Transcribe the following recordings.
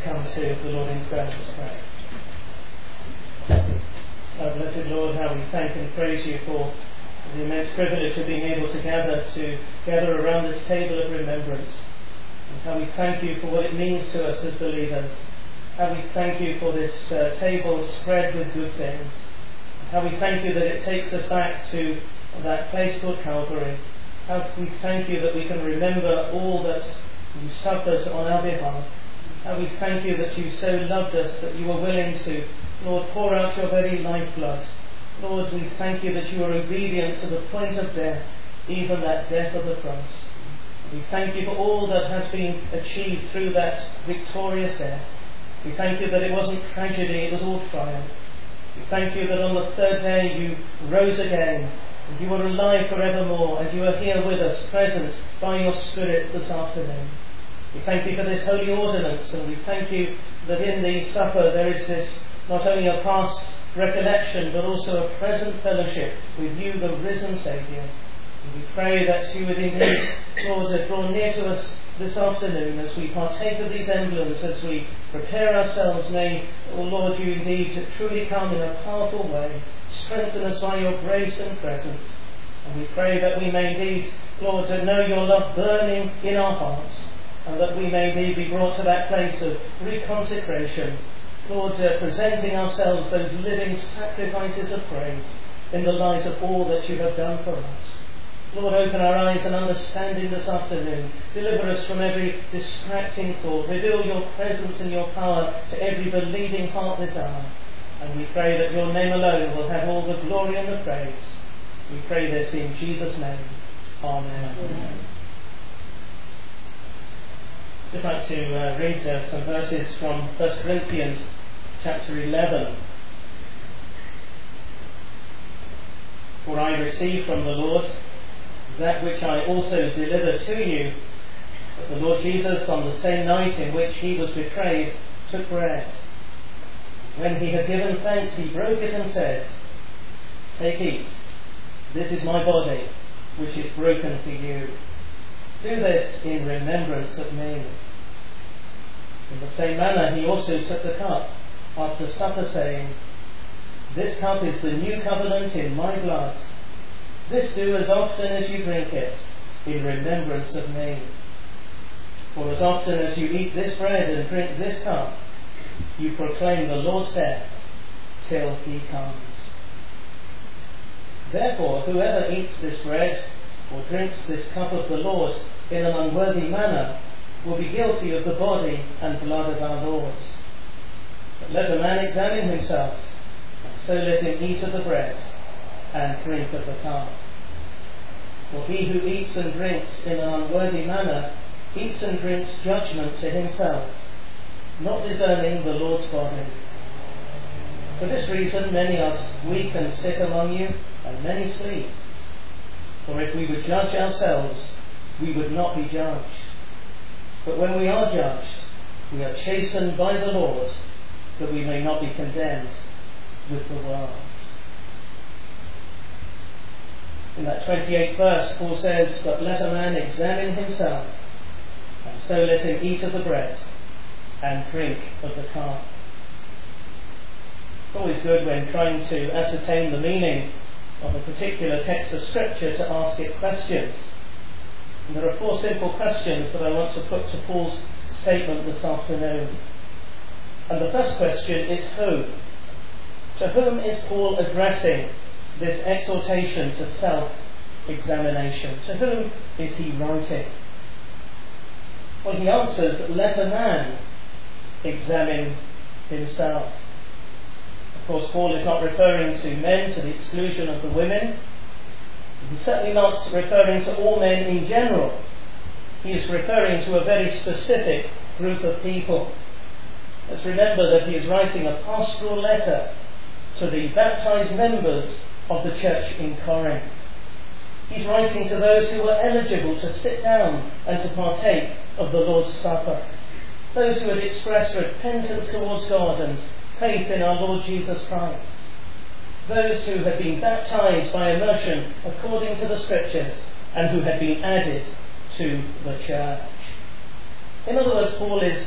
come to the Lord in prayer. Let's pray. Our blessed Lord, how we thank and praise you for the immense privilege of being able to gather around this table of remembrance. And how we thank you for what it means to us as believers. How we thank you for this table spread with good things. How we thank you that it takes us back to that place called Calvary. How we thank you that we can remember all that you suffered on our behalf. How we thank you that you so loved us that you were willing to, Lord, pour out your very lifeblood. Lord, we thank you that you are obedient to the point of death, even that death of the cross. We thank you for all that has been achieved through that victorious death. We thank you that it wasn't tragedy, it was all triumph. We thank you that on the third day you rose again, and you are alive forevermore, and you are here with us, present by your Spirit this afternoon. We thank you for this holy ordinance, and we thank you that in the supper there is this not only a past recollection, but also a present fellowship with you, the risen Saviour. And we pray that you would indeed, Lord, draw near to us this afternoon as we partake of these emblems, as we prepare ourselves. May, O Lord, you indeed truly come in a powerful way. Strengthen us by your grace and presence. And we pray that we may indeed, Lord, know your love burning in our hearts, and that we may indeed be brought to that place of reconsecration. Lord, presenting ourselves those living sacrifices of praise in the light of all that you have done for us. Lord, open our eyes and understanding this afternoon. Deliver us from every distracting thought. Reveal your presence and your power to every believing heart this hour. And we pray that your name alone will have all the glory and the praise. We pray this in Jesus' name. Amen. Amen. I'd like to read some verses from 1 Corinthians chapter 11. For I received from the Lord that which I also delivered to you, that the Lord Jesus, on the same night in which he was betrayed, took bread. When he had given thanks, he broke it and said, "Take, eat. This is my body, which is broken for you. Do this in remembrance of me." In the same manner he also took the cup after supper, saying, "This cup is the new covenant in my blood. This do as often as you drink it, in remembrance of me. For as often as you eat this bread and drink this cup, you proclaim the Lord's death till he comes. Therefore, whoever eats this bread or drinks this cup of the Lord in an unworthy manner will be guilty of the body and blood of our Lord. But let a man examine himself, and so let him eat of the bread and drink of the cup. For he who eats and drinks in an unworthy manner eats and drinks judgment to himself, not discerning the Lord's body. For this reason many are weak and sick among you, and many sleep. For if we would judge ourselves, we would not be judged. But when we are judged, we are chastened by the Lord, that we may not be condemned with the world." In that 28th verse, Paul says, "But let a man examine himself, and so let him eat of the bread and drink of the cup." It's always good when trying to ascertain the meaning of a particular text of Scripture to ask it questions. And there are 4 simple questions that I want to put to Paul's statement this afternoon. And the first question is who? To whom is Paul addressing this exhortation to self-examination? To whom is he writing? Well, he answers, let a man examine himself. Of course, Paul is not referring to men to the exclusion of the women. He's certainly not referring to all men in general. He is referring to a very specific group of people. Let's remember that he is writing a pastoral letter to the baptized members of the church in Corinth. He's writing to those who were eligible to sit down and to partake of the Lord's Supper. Those who had expressed repentance towards God and faith in our Lord Jesus Christ. Those who had been baptized by immersion according to the Scriptures and who had been added to the church. In other words, Paul is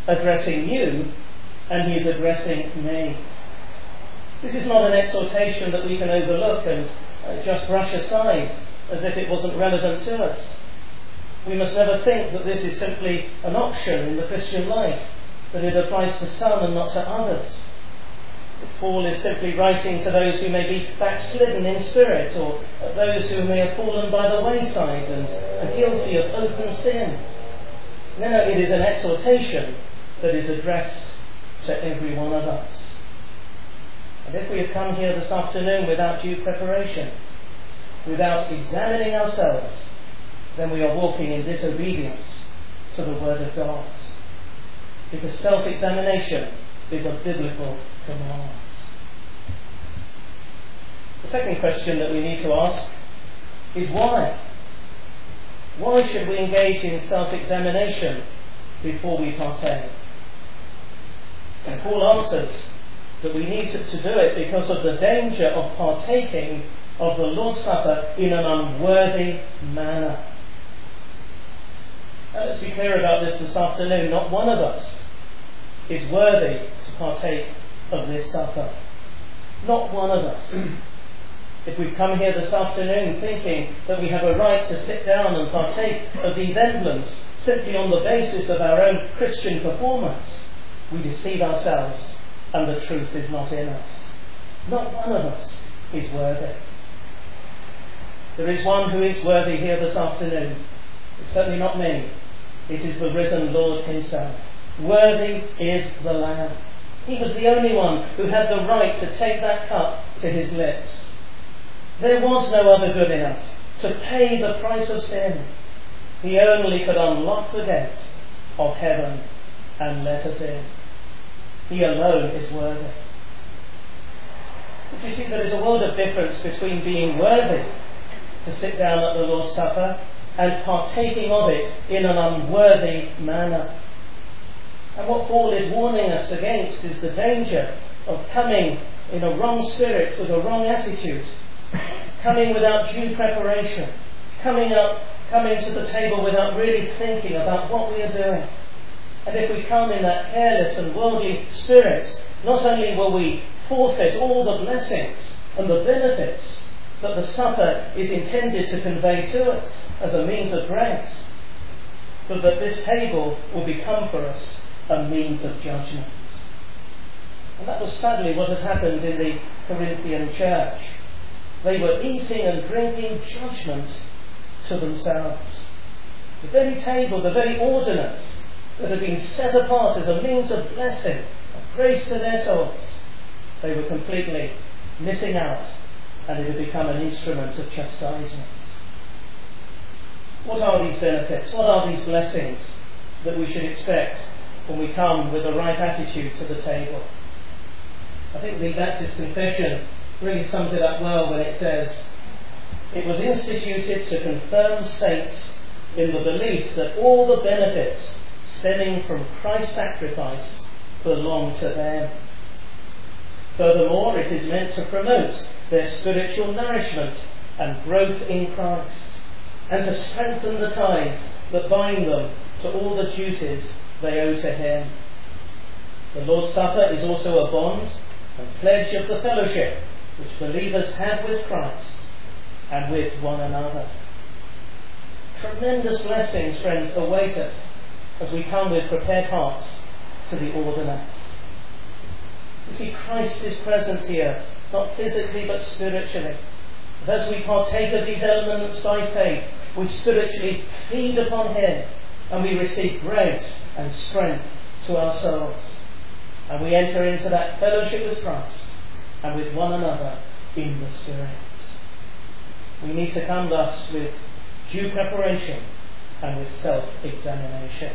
addressing you, and he is addressing me. This is not an exhortation that we can overlook and just brush aside as if it wasn't relevant to us. We must never think that this is simply an option in the Christian life, that it applies to some and not to others. Paul is simply writing to those who may be backslidden in spirit, or those who may have fallen by the wayside and are guilty of open sin. No, it is an exhortation that is addressed to every one of us. And if we have come here this afternoon without due preparation, without examining ourselves, then we are walking in disobedience to the Word of God. Because self-examination is a biblical command. The second question that we need to ask is why? Why should we engage in self-examination before we partake? And Paul answers that we need to do it because of the danger of partaking of the Lord's Supper in an unworthy manner. Now let's be clear about this afternoon. Not one of us is worthy to partake of this supper. Not one of us. If we've come here this afternoon thinking that we have a right to sit down and partake of these emblems simply on the basis of our own Christian performance, we deceive ourselves and the truth is not in us. Not one of us is worthy. There is one who is worthy here this afternoon. It's certainly not me. It is the risen Lord himself. Worthy is the Lamb. He was the only one who had the right to take that cup to his lips. There was no other good enough to pay the price of sin. He only could unlock the gate of heaven and let us in. He alone is worthy. But you see, there is a world of difference between being worthy to sit down at the Lord's Supper and partaking of it in an unworthy manner. And what Paul is warning us against is the danger of coming in a wrong spirit with a wrong attitude, coming without due preparation, coming to the table without really thinking about what we are doing. And if we come in that careless and worldly spirit, not only will we forfeit all the blessings and the benefits that the supper is intended to convey to us as a means of grace, but that this table will become for us a means of judgment. And that was sadly what had happened in the Corinthian church. They were eating and drinking judgment to themselves. The very table, the very ordinance that had been set apart as a means of blessing, of grace to their souls, they were completely missing out, and it had become an instrument of chastisement. What are these benefits? What are these blessings that we should expect when we come with the right attitude to the table? I think the Baptist Confession really sums it up well when it says, "It was instituted to confirm saints in the belief that all the benefits stemming from Christ's sacrifice belong to them. Furthermore, it is meant to promote their spiritual nourishment and growth in Christ, and to strengthen the ties that bind them to all the duties they owe to Him. The Lord's Supper is also a bond and pledge of the fellowship which believers have with Christ and with one another." Tremendous blessings, friends, await us as we come with prepared hearts to the ordinance. You see, Christ is present here, not physically but spiritually. And as we partake of these elements by faith, we spiritually feed upon Him and we receive grace and strength to our souls. And we enter into that fellowship with Christ and with one another in the Spirit. We need to come thus with due preparation and with self-examination.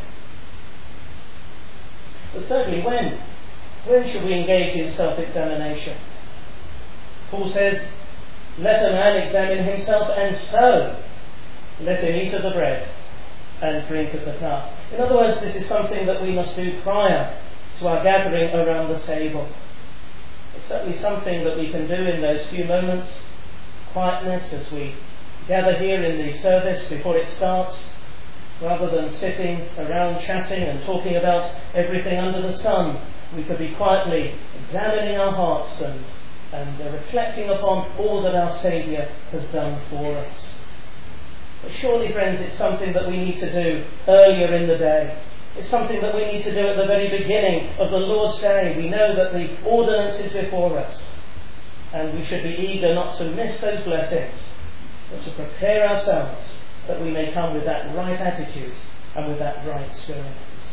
But thirdly, when should we engage in self-examination? Paul says, "Let a man examine himself, and so let him eat of the bread and drink of the cup." In other words, this is something that we must do prior to our gathering around the table. It's certainly something that we can do in those few moments of quietness as we gather here in the service before it starts. Rather than sitting around chatting and talking about everything under the sun, we could be quietly examining our hearts and reflecting upon all that our Saviour has done for us. But surely, friends, it's something that we need to do earlier in the day. It's something that we need to do at the very beginning of the Lord's Day. We know that the ordinance is before us, and we should be eager not to miss those blessings, but to prepare ourselves that we may come with that right attitude and with that right spirit.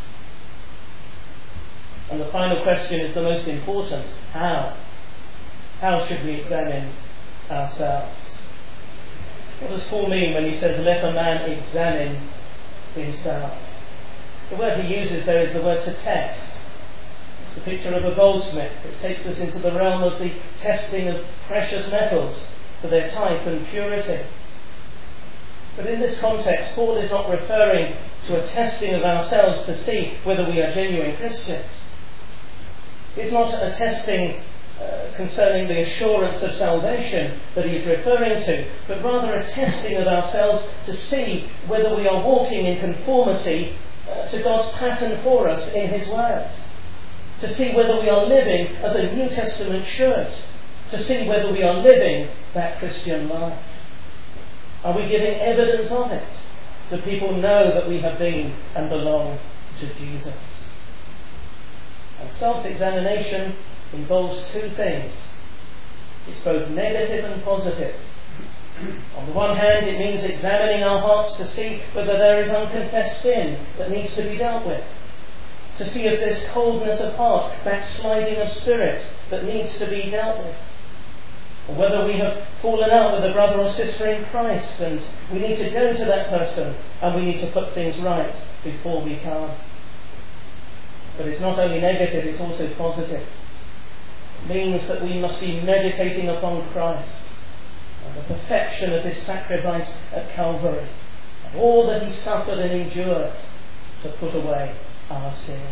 And the final question is the most important. How? How should we examine ourselves? What does Paul mean when he says, let a man examine himself? The word he uses there is the word to test. It's the picture of a goldsmith. It takes us into the realm of the testing of precious metals for their type and purity. But in this context, Paul is not referring to a testing of ourselves to see whether we are genuine Christians. It's not a testing concerning the assurance of salvation that he's referring to, but rather a testing of ourselves to see whether we are walking in conformity to God's pattern for us in his word. To see whether we are living as a New Testament should. To see whether we are living that Christian life. Are we giving evidence of it? Do people know that we have been and belong to Jesus? And self-examination involves two things. It's both negative and positive. On the one hand, it means examining our hearts to see whether there is unconfessed sin that needs to be dealt with. To see if there's coldness of heart, backsliding of spirit that needs to be dealt with. Or whether we have fallen out with a brother or sister in Christ and we need to go to that person and we need to put things right before we come. But it's not only negative, it's also positive. It means that we must be meditating upon Christ and the perfection of his sacrifice at Calvary and all that he suffered and endured to put away our sin.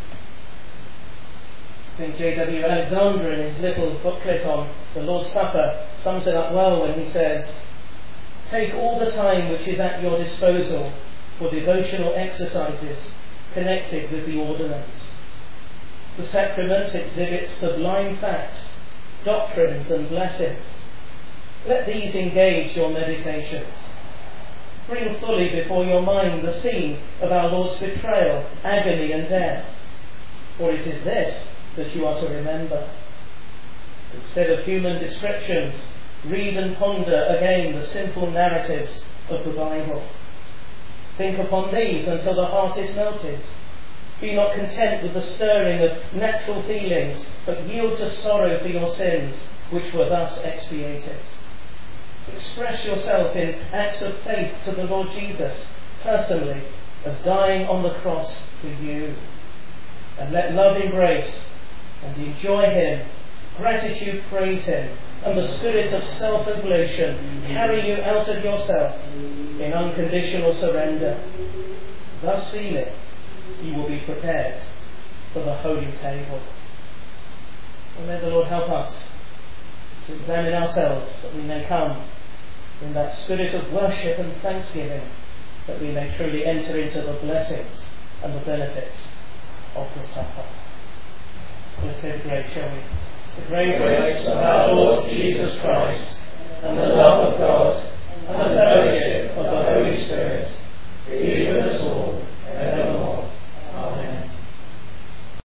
I think J.W. Alexander, in his little booklet on the Lord's Supper, sums it up well when he says, "Take all the time which is at your disposal for devotional exercises connected with the ordinance. The sacrament exhibits sublime facts, doctrines and blessings. Let these engage your meditations. Bring fully before your mind the scene of our Lord's betrayal, agony and death. For it is this that you are to remember. Instead of human descriptions, read and ponder again the simple narratives of the Bible. Think upon these until the heart is melted. Be not content with the stirring of natural feelings, but yield to sorrow for your sins, which were thus expiated. Express yourself in acts of faith to the Lord Jesus, personally, as dying on the cross for you. And let love embrace and enjoy him, gratitude praise him, and the spirit of self-oblation carry you out of yourself in unconditional surrender. Thus feeling, you will be prepared for the holy table." And may the Lord help us to examine ourselves, that we may come in that spirit of worship and thanksgiving, that we may truly enter into the blessings and the benefits of the supper. Let's say the grace, shall we? The grace of our Lord Jesus Christ, and the love of God, and the fellowship of the Holy Spirit be with us all,